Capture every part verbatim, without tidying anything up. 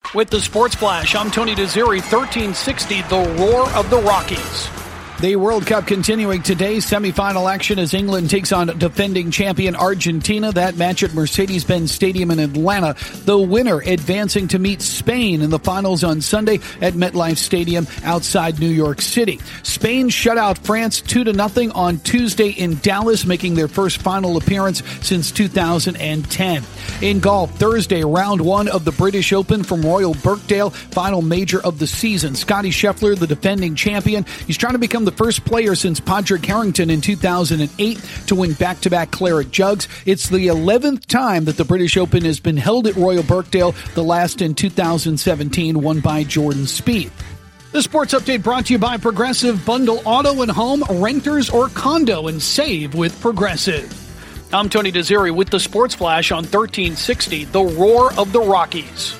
With the Sports Flash, I'm Tony Desiri, thirteen sixty, the roar of the Rockies. The World Cup continuing today. Semifinal action as England takes on defending champion Argentina. That match at Mercedes-Benz Stadium in Atlanta. The winner advancing to meet Spain in the finals on Sunday at MetLife Stadium outside New York City. Spain shut out France two to nothing on Tuesday in Dallas, making their first final appearance since two thousand ten. In golf, Thursday, round one of the British Open from Royal Birkdale, final major of the season. Scottie Scheffler, the defending champion, he's trying to become the first player since Padraig Harrington in two thousand eight to win back-to-back claret jugs. It's the eleventh time that the British Open has been held at Royal Birkdale, the last in two thousand seventeen, won by Jordan Spieth. The Sports Update brought to you by Progressive. Bundle auto and home, renters or condo, and save with Progressive. I'm Tony Desiri with the Sports Flash on thirteen sixty, the roar of the Rockies.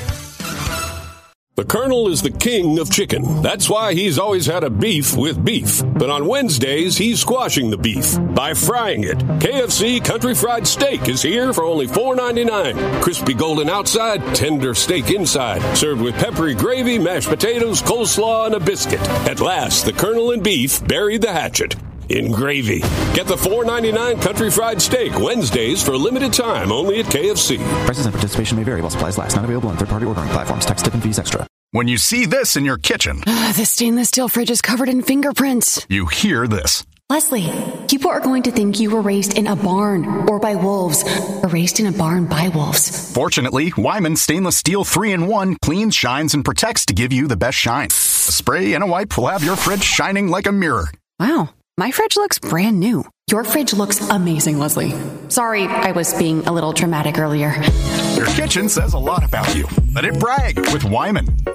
The Colonel is the king of chicken. That's why he's always had a beef with beef. But on Wednesdays, he's squashing the beef by frying it. K F C Country Fried Steak is here for only four ninety-nine. Crispy golden outside, tender steak inside. Served with peppery gravy, mashed potatoes, coleslaw, and a biscuit. At last, the Colonel and beef buried the hatchet in gravy. Get the four ninety-nine Country Fried Steak Wednesdays for a limited time only at K F C. Prices and participation may vary while supplies last. Not available on third-party ordering platforms. Tax, tip, and fees extra. When you see this in your kitchen, uh, the stainless steel fridge is covered in fingerprints. You hear this. Leslie, people are going to think you were raised in a barn or by wolves, or raised in a barn by wolves. Fortunately, Wyman Stainless Steel three in one cleans, shines, and protects to give you the best shine. A spray and a wipe will have your fridge shining like a mirror. Wow. My fridge looks brand new. Your fridge looks amazing, Leslie. Sorry, I was being a little dramatic earlier. Your kitchen says a lot about you. Let it brag with Wyman.